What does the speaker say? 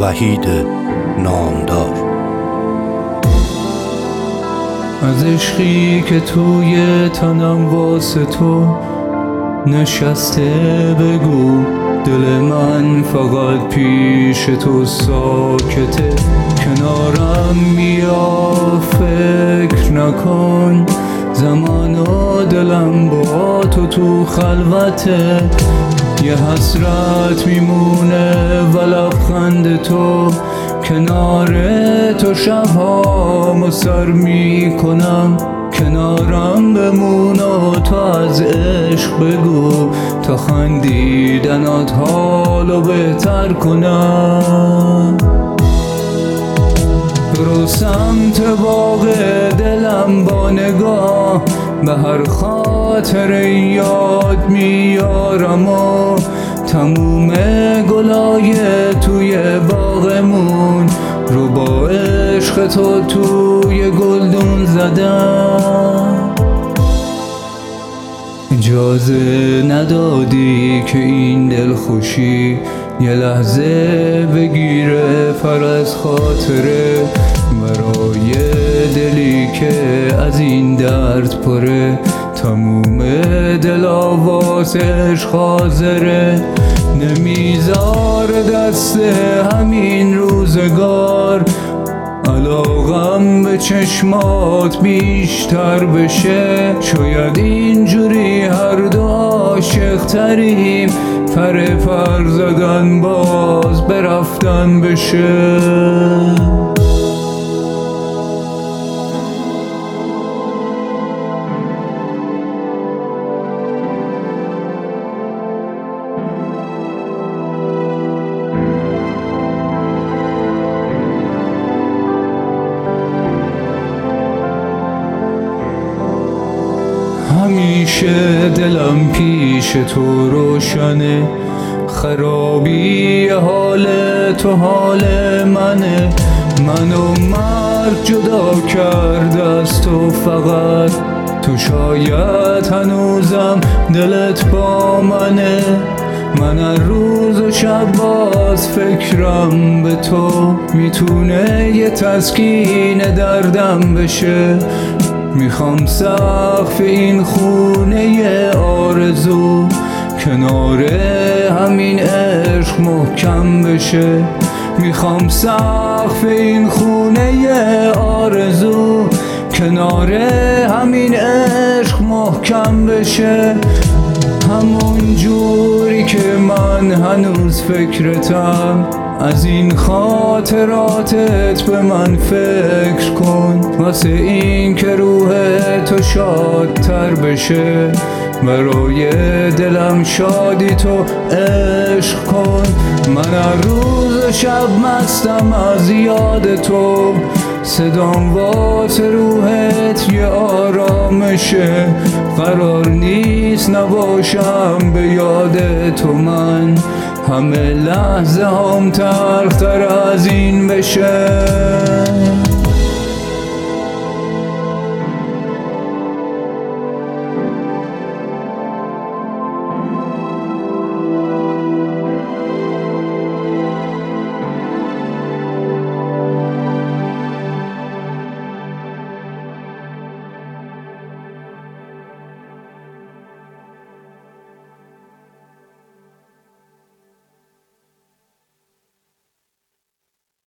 وحید نامدار. از عشقی که توی تنم واسه تو نشسته بگو، دل من فقط پیش تو ساکته. کنارم بیا فکر نکن، زمان و دلم با تو خلوته. یه حسرت میمونه و لبخند تو، کنار تو شب‌هامو سر میکنم. کنارم بمون و تو از عشق بگو، تا خندیدنات حالو بهتر کنم. برو سمت باغ دلم با نگاه، به هر خاطر یاد میارم و تموم گلای توی باغمون رو با عشق تو توی گلدون زدم. اجازه ندادی که این دلخوشی یه لحظه بگیره فر از خاطره، برای دلی که از این درد پره. تموم دل آواز عشق حاضره، نمیذار دست همین روزگار علاقم به چشمات بیشتر بشه. شاید اینجوری هر دو عاشق تریم، پر زدن باز برفتن بشه. همیشه دلم پیش تو روشنه، خرابی حال تو حال منه. منو مرگ جدا کرده از تو فقط، تو شاید هنوزم دلت با منه. من هر روز و شب باز فکرم به تو، میتونه یه تسکین دردم بشه. میخوام سقف این خونه آرزو کنار همین عشق محکم بشه. میخوام سقف این خونه آرزو کنار همین عشق محکم بشه. همون جوری که من هنوز فکرتم، از این خاطراتت به من فکر کن. واسه این که روح تو شادتر بشه، برای دلم شادی تو عشق کن. من هر روز شب مستم از یاد تو، صدام واسه روحت یه آرامشه. قرار نیست نباشم به یاد تو من، همه لحظه هم تلختر از این بشه.